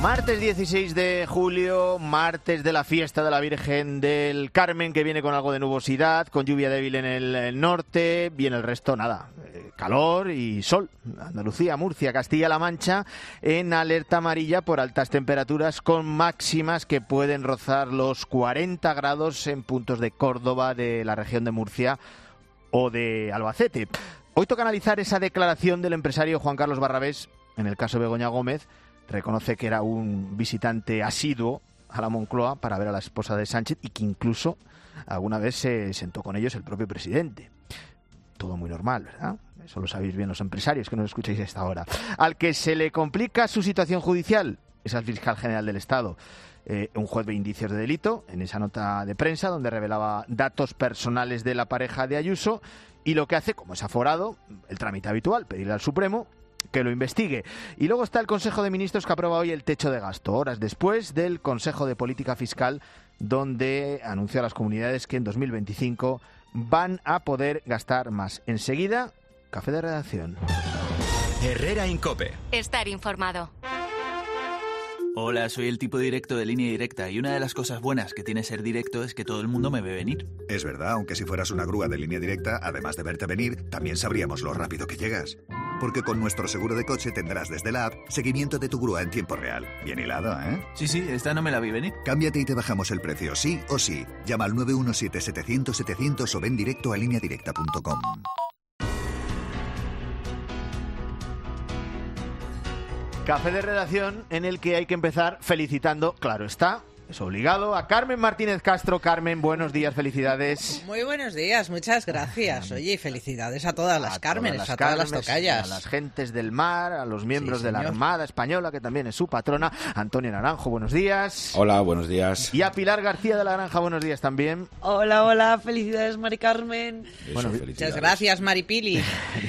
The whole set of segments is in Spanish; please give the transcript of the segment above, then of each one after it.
Martes 16 de julio, martes de la fiesta de la Virgen del Carmen, que viene con algo de nubosidad, con lluvia débil en el norte, viene el resto, nada, calor y sol. Andalucía, Murcia, Castilla-La Mancha en alerta amarilla por altas temperaturas, con máximas que pueden rozar los 40 grados en puntos de Córdoba, de la región de Murcia o de Albacete. Hoy toca analizar esa declaración del empresario Juan Carlos Barrabés en el caso Begoña Gómez. Reconoce que era un visitante asiduo a la Moncloa para ver a la esposa de Sánchez y que incluso alguna vez se sentó con ellos el propio presidente. Todo muy normal, ¿verdad? Eso lo sabéis bien los empresarios que nos escucháis a esta hora. Al que se le complica su situación judicial es al fiscal general del Estado. Un juez ve indicios de delito en esa nota de prensa donde revelaba datos personales de la pareja de Ayuso y lo que hace, como es aforado, el trámite habitual, pedirle al Supremo que lo investigue. Y luego está el Consejo de Ministros que aprueba hoy el techo de gasto, horas después del Consejo de Política Fiscal, donde anunció a las comunidades que en 2025 van a poder gastar más. Enseguida, café de redacción. Herrera en COPE. Estar informado. Hola, soy el tipo directo de Línea Directa y una de las cosas buenas que tiene ser directo es que todo el mundo me ve venir. Es verdad, aunque si fueras una grúa de Línea Directa, además de verte venir, también sabríamos lo rápido que llegas. Porque con nuestro seguro de coche tendrás desde la app seguimiento de tu grúa en tiempo real. Bien hilado, ¿eh? Sí, esta no me la vi venir. Cámbiate y te bajamos el precio, sí o sí. Llama al 917-700-700 o ven directo a lineadirecta.com. Café de redacción en el que hay que empezar felicitando, claro está, es obligado, a Carmen Martínez Castro. Carmen, buenos días, felicidades. Muy buenos días, muchas gracias. Oye, felicidades a todas las Cármenes, a todas las tocallas. A las gentes del mar, a los miembros de la Armada Española, que también es su patrona. Antonio Naranjo, buenos días. Hola, buenos días. Y a Pilar García de la Granja, buenos días también. Hola, felicidades, Mari Carmen. Bueno, muchas gracias, Maripili.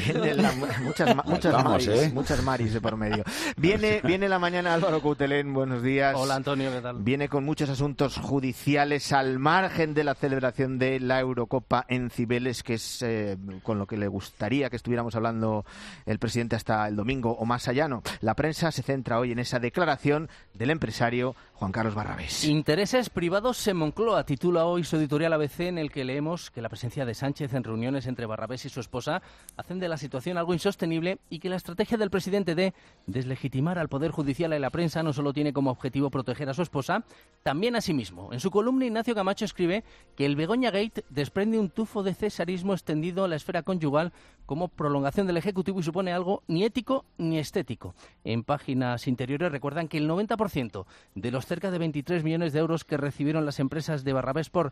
Muchas maris de por medio. Viene la mañana Álvaro Coutelén, buenos días. Hola, Antonio, ¿qué tal? Viene con muchos asuntos judiciales al margen de la celebración de la Eurocopa en Cibeles, que es con lo que le gustaría que estuviéramos hablando el presidente hasta el domingo o más allá. No. La prensa se centra hoy en esa declaración del empresario Juan Carlos Barrabés. Intereses privados en Moncloa, titula hoy su editorial ABC, en el que leemos que la presencia de Sánchez en reuniones entre Barrabés y su esposa hacen de la situación algo insostenible y que la estrategia del presidente de deslegitimar al Poder Judicial y la prensa no solo tiene como objetivo proteger a su esposa, también a sí mismo. En su columna, Ignacio Camacho escribe que el Begoña Gate desprende un tufo de cesarismo extendido a la esfera conyugal como prolongación del Ejecutivo y supone algo ni ético ni estético. En páginas interiores recuerdan que el 90% de los cerca de 23 millones de euros que recibieron las empresas de Barrabés por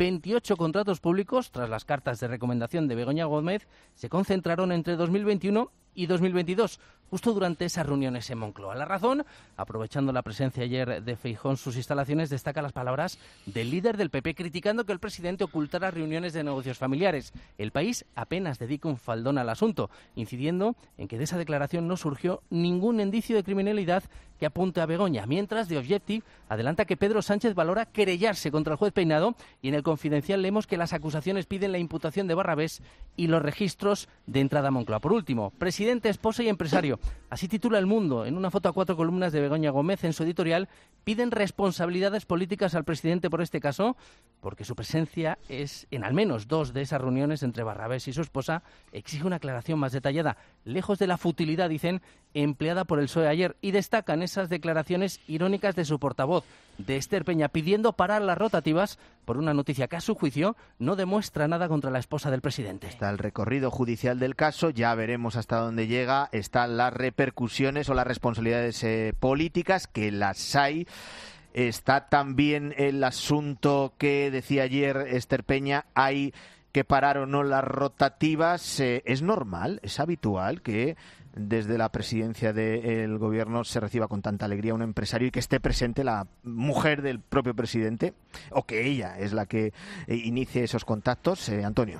28 contratos públicos, tras las cartas de recomendación de Begoña Gómez, se concentraron entre 2021 y 2022, justo durante esas reuniones en Moncloa. La razón, aprovechando la presencia ayer de Feijóo en sus instalaciones, destaca las palabras del líder del PP criticando que el presidente ocultara reuniones de negocios familiares. El País apenas dedica un faldón al asunto, incidiendo en que de esa declaración no surgió ningún indicio de criminalidad que apunte a Begoña, mientras The Objective adelanta que Pedro Sánchez valora querellarse contra el juez Peinado y en el Confidencial leemos que las acusaciones piden la imputación de Barrabés y los registros de entrada a Moncloa. Por último, presidente, esposa y empresario. Así titula El Mundo, en una foto a 4 columnas de Begoña Gómez. En su editorial piden responsabilidades políticas al presidente por este caso, porque su presencia es en al menos 2 de esas reuniones entre Barrabés y su esposa. Exige una aclaración más detallada, lejos de la futilidad, dicen, empleada por el PSOE ayer, y destacan esas declaraciones irónicas de su portavoz, de Esther Peña, pidiendo parar las rotativas por una noticia que a su juicio no demuestra nada contra la esposa del presidente. Está el recorrido judicial del caso, ya veremos hasta dónde llega, están las repercusiones o las responsabilidades políticas, que las hay. Está también el asunto que decía ayer Esther Peña, hay que parar o no las rotativas. ¿Es normal, es habitual que desde la presidencia del gobierno se reciba con tanta alegría un empresario y que esté presente la mujer del propio presidente, o que ella es la que inicie esos contactos? Antonio.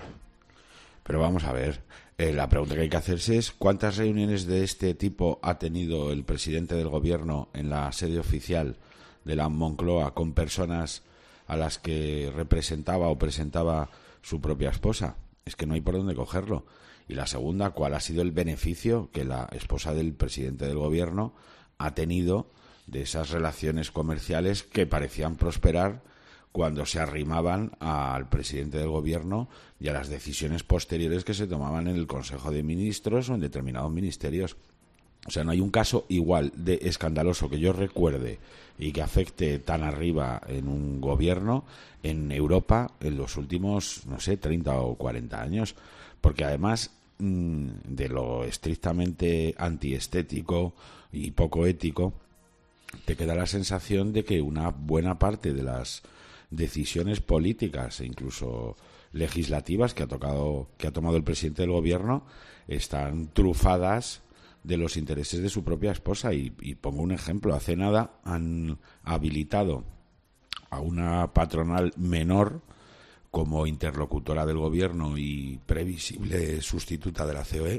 Pero vamos a ver, la pregunta que hay que hacerse es ¿cuántas reuniones de este tipo ha tenido el presidente del gobierno en la sede oficial de la Moncloa con personas a las que representaba o presentaba su propia esposa? Es que no hay por dónde cogerlo. Y la segunda, ¿cuál ha sido el beneficio que la esposa del presidente del gobierno ha tenido de esas relaciones comerciales que parecían prosperar cuando se arrimaban al presidente del gobierno y a las decisiones posteriores que se tomaban en el Consejo de Ministros o en determinados ministerios. O sea, no hay un caso igual de escandaloso que yo recuerde y que afecte tan arriba en un gobierno en Europa en los últimos, 30 o 40 años. Porque además de lo estrictamente antiestético y poco ético, te queda la sensación de que una buena parte de las decisiones políticas e incluso legislativas que ha tomado el presidente del gobierno están trufadas de los intereses de su propia esposa. Y pongo un ejemplo. Hace nada han habilitado a una patronal menor como interlocutora del gobierno y previsible sustituta de la COE,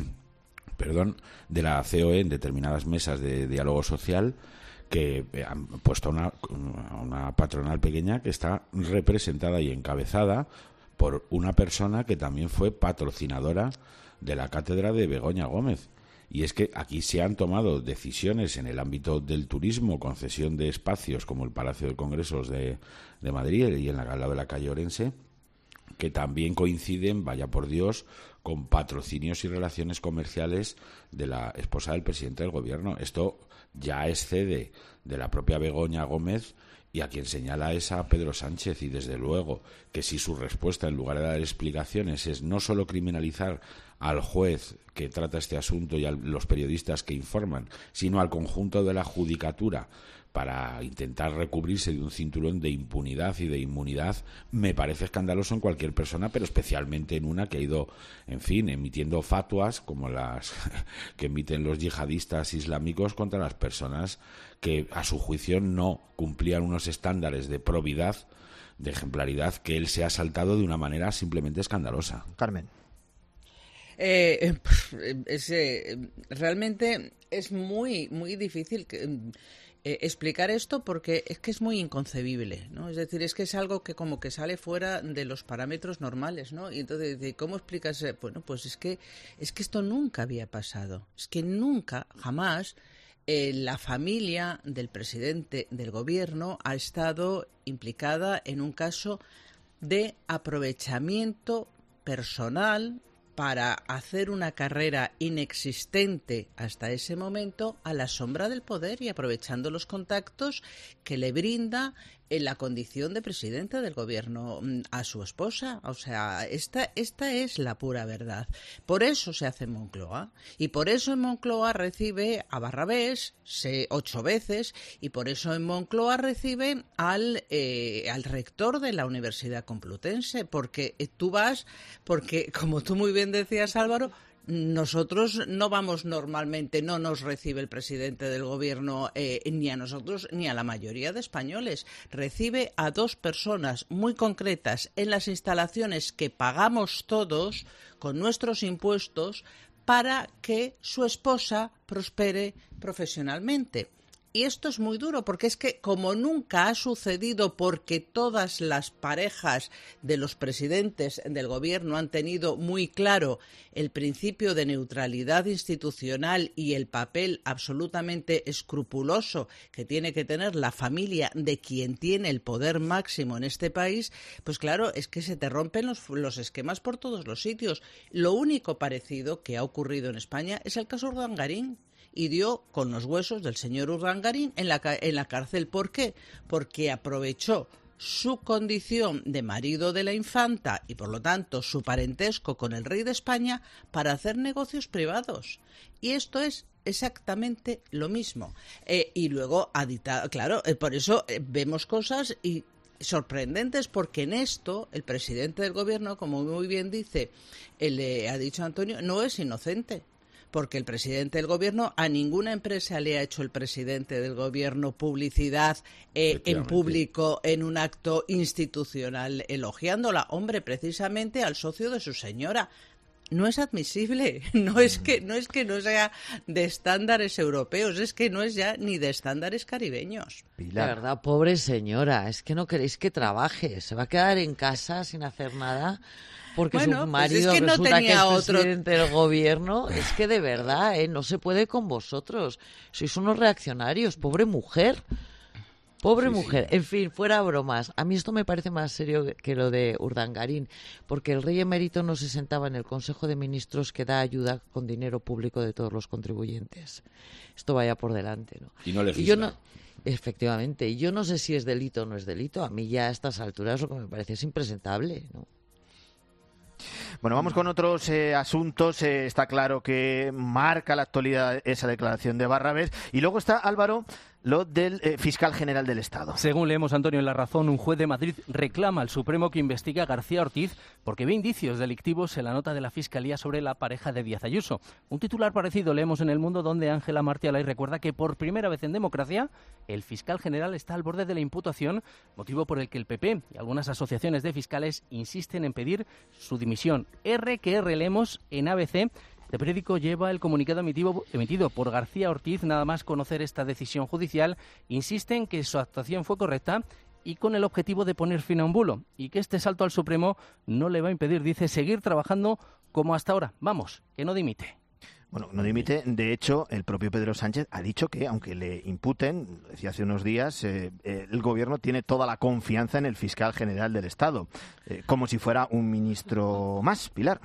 de la COE en determinadas mesas de diálogo social, que han puesto a una patronal pequeña que está representada y encabezada por una persona que también fue patrocinadora de la cátedra de Begoña Gómez. Y es que aquí se han tomado decisiones en el ámbito del turismo, concesión de espacios como el Palacio de Congresos de Madrid y al lado de la calle Orense, que también coinciden, vaya por Dios, con patrocinios y relaciones comerciales de la esposa del presidente del gobierno. Esto ya excede de la propia Begoña Gómez, y a quien señala es a Pedro Sánchez. Y desde luego que si su respuesta, en lugar de dar explicaciones, es no solo criminalizar al juez que trata este asunto y a los periodistas que informan, sino al conjunto de la judicatura para intentar recubrirse de un cinturón de impunidad y de inmunidad, me parece escandaloso en cualquier persona, pero especialmente en una que ha ido, emitiendo fatuas como las que emiten los yihadistas islámicos contra las personas que, a su juicio, no cumplían unos estándares de probidad, de ejemplaridad, que él se ha saltado de una manera simplemente escandalosa. Carmen. Realmente es muy, muy difícil explicar esto, porque es que es muy inconcebible, ¿no? Es decir, es que es algo que como que sale fuera de los parámetros normales, ¿no? Y entonces, ¿cómo explicas? Bueno, pues es que esto nunca había pasado. Es que nunca, jamás, la familia del presidente del gobierno ha estado implicada en un caso de aprovechamiento personal para hacer una carrera inexistente hasta ese momento a la sombra del poder y aprovechando los contactos que le brinda en la condición de presidente del gobierno a su esposa. O sea, esta es la pura verdad. Por eso se hace en Moncloa, y por eso en Moncloa recibe a Barrabés 8 veces, y por eso en Moncloa recibe al rector de la Universidad Complutense, porque como tú muy bien decías, Álvaro, nosotros no vamos normalmente, no nos recibe el presidente del gobierno ni a nosotros ni a la mayoría de españoles. Recibe a 2 personas muy concretas en las instalaciones que pagamos todos con nuestros impuestos para que su esposa prospere profesionalmente. Y esto es muy duro, porque es que como nunca ha sucedido, porque todas las parejas de los presidentes del gobierno han tenido muy claro el principio de neutralidad institucional y el papel absolutamente escrupuloso que tiene que tener la familia de quien tiene el poder máximo en este país, pues claro, es que se te rompen los esquemas por todos los sitios. Lo único parecido que ha ocurrido en España es el caso Urdangarín. Y dio con los huesos del señor Urdangarín en la cárcel. ¿Por qué? Porque aprovechó su condición de marido de la infanta y, por lo tanto, su parentesco con el rey de España para hacer negocios privados. Y esto es exactamente lo mismo. Y luego, claro, por eso vemos cosas sorprendentes, porque en esto el presidente del gobierno, como muy bien dice, ha dicho Antonio, no es inocente. Porque el presidente del gobierno, a ninguna empresa le ha hecho el presidente del gobierno publicidad en público, en un acto institucional, elogiándola. Hombre, precisamente al socio de su señora, no es admisible. No es que no sea de estándares europeos, es que no es ya ni de estándares caribeños. Pilar. De verdad, pobre señora, es que no queréis que trabaje, se va a quedar en casa sin hacer nada porque Bueno, su pues marido es que no resulta que es tenía otro- presidente del gobierno. Es que de verdad, no se puede con vosotros. Sois unos reaccionarios, pobre mujer. Pobre mujer. En fin, fuera bromas. A mí esto me parece más serio que lo de Urdangarín, porque el rey emérito no se sentaba en el Consejo de Ministros que da ayuda con dinero público de todos los contribuyentes. Esto vaya por delante, ¿no? Y no legisla. Y yo no, efectivamente, y yo no sé si es delito o no es delito. A mí ya a estas alturas lo que me parece es impresentable, ¿no? Bueno, vamos con otros asuntos. Está claro que marca la actualidad esa declaración de Barrabés. Y luego está, Álvaro, lo del fiscal general del Estado. Según leemos, Antonio, en La Razón, un juez de Madrid reclama al Supremo que investigue a García Ortiz porque ve indicios delictivos en la nota de la Fiscalía sobre la pareja de Díaz Ayuso. Un titular parecido leemos en El Mundo, donde Ángela Martialay recuerda que por primera vez en democracia el fiscal general está al borde de la imputación, motivo por el que el PP y algunas asociaciones de fiscales insisten en pedir su dimisión. Que leemos en ABC. Este periódico lleva el comunicado emitido por García Ortiz. Nada más conocer esta decisión judicial, insiste en que su actuación fue correcta y con el objetivo de poner fin a un bulo, y que este salto al Supremo no le va a impedir, dice, seguir trabajando como hasta ahora. Vamos, que no dimite. Bueno, no dimite. De hecho, el propio Pedro Sánchez ha dicho que, aunque le imputen, lo decía hace unos días, el gobierno tiene toda la confianza en el fiscal general del Estado, como si fuera un ministro más, Pilar.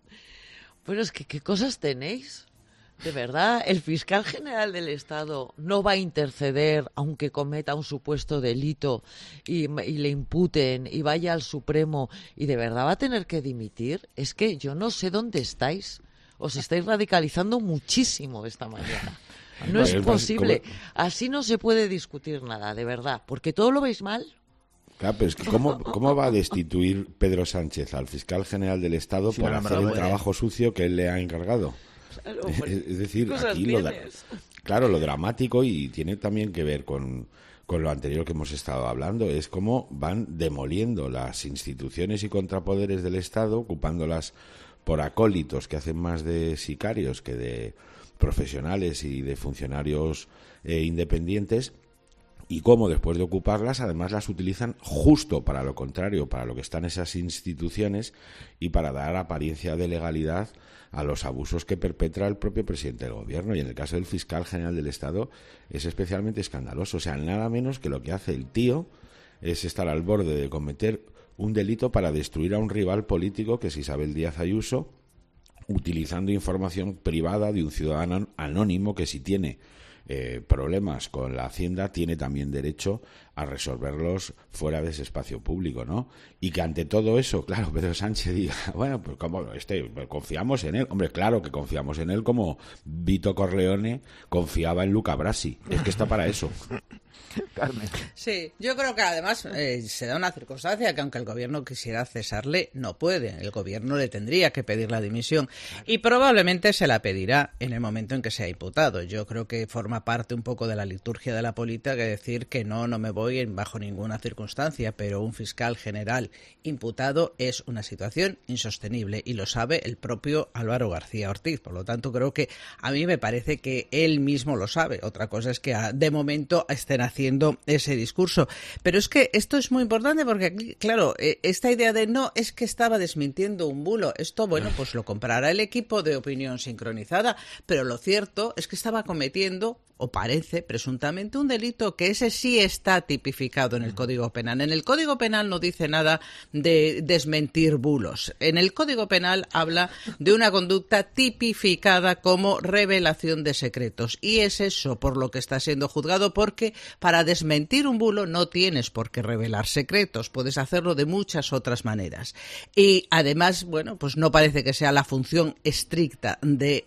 Pero es que, ¿qué cosas tenéis? De verdad, el fiscal general del Estado no va a interceder aunque cometa un supuesto delito y le imputen y vaya al Supremo y de verdad va a tener que dimitir. Es que yo no sé dónde estáis. Os estáis radicalizando muchísimo esta mañana. No es posible. Así no se puede discutir nada, de verdad. Porque todo lo veis mal. Claro, pero es que ¿cómo va a destituir Pedro Sánchez al fiscal general del Estado por hacer el trabajo sucio que él le ha encargado? Claro, Es decir, aquí lo dramático, y tiene también que ver con lo anterior que hemos estado hablando, es cómo van demoliendo las instituciones y contrapoderes del Estado, ocupándolas por acólitos que hacen más de sicarios que de profesionales y de funcionarios independientes. Y cómo después de ocuparlas, además las utilizan justo para lo contrario, para lo que están esas instituciones y para dar apariencia de legalidad a los abusos que perpetra el propio presidente del gobierno. Y en el caso del fiscal general del Estado es especialmente escandaloso. O sea, nada menos que lo que hace el tío es estar al borde de cometer un delito para destruir a un rival político, que es Isabel Díaz Ayuso, utilizando información privada de un ciudadano anónimo que, si tiene problemas con la Hacienda, tiene también derecho a resolverlos fuera de ese espacio público, ¿no? Y que ante todo eso, claro, Pedro Sánchez diga, bueno, pues como confiamos en él. Hombre, claro que confiamos en él, como Vito Corleone confiaba en Luca Brasi. Es que está para eso. Carmen. Sí, yo creo que además se da una circunstancia que, aunque el gobierno quisiera cesarle, no puede. El gobierno le tendría que pedir la dimisión y probablemente se la pedirá en el momento en que sea imputado. Yo creo que forma parte un poco de la liturgia de la política que decir que no me voy bajo ninguna circunstancia, pero un fiscal general imputado es una situación insostenible y lo sabe el propio Álvaro García Ortiz. Por lo tanto, creo que a mí me parece que él mismo lo sabe. Otra cosa es que de momento estén haciendo ese discurso. Pero es que esto es muy importante porque aquí, claro, esta idea de no, es que estaba desmintiendo un bulo. Esto, bueno, pues lo comprará el equipo de Opinión Sincronizada, pero lo cierto es que estaba cometiendo, o parece, presuntamente, un delito que ese sí está tipificado en el Código Penal. En el Código Penal no dice nada de desmentir bulos. En el Código Penal habla de una conducta tipificada como revelación de secretos. Y es eso por lo que está siendo juzgado, porque para desmentir un bulo no tienes por qué revelar secretos. Puedes hacerlo de muchas otras maneras. Y además, bueno, pues no parece que sea la función estricta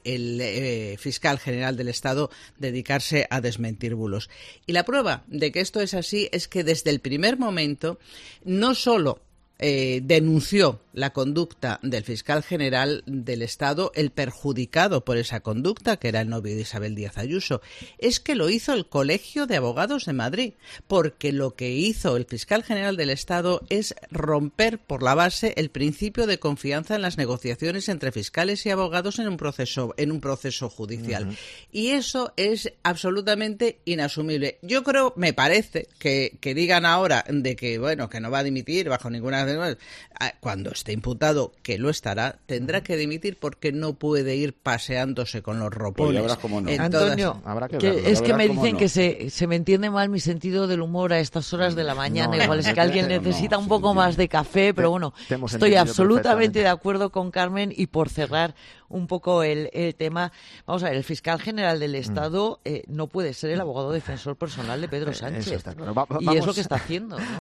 del fiscal general del Estado dedicarse a desmentir bulos. Y la prueba de que esto es así es que desde el primer momento no solo denunció la conducta del fiscal general del Estado, el perjudicado por esa conducta, que era el novio de Isabel Díaz Ayuso, es que lo hizo el Colegio de Abogados de Madrid, porque lo que hizo el fiscal general del Estado es romper por la base el principio de confianza en las negociaciones entre fiscales y abogados en un proceso judicial. Y eso es absolutamente inasumible. Yo creo, me parece, que digan ahora de que, bueno, que no va a dimitir bajo ninguna... Cuando esté imputado, que lo estará, tendrá que dimitir porque no puede ir paseándose con los ropones. Pues ya verás cómo no. Antonio, Habrá que que verlo. es que me dicen no. que se me entiende mal mi sentido del humor a estas horas de la mañana. No, Igual es que alguien no, necesita no, un poco más de café, pero bueno, te hemos estoy entendido absolutamente perfectamente. de acuerdo con Carmen. Y por cerrar un poco el tema, vamos a ver, el fiscal general del Estado no puede ser el abogado defensor personal de Pedro Sánchez. Eso está claro. Y es Vamos- lo que está haciendo, ¿no?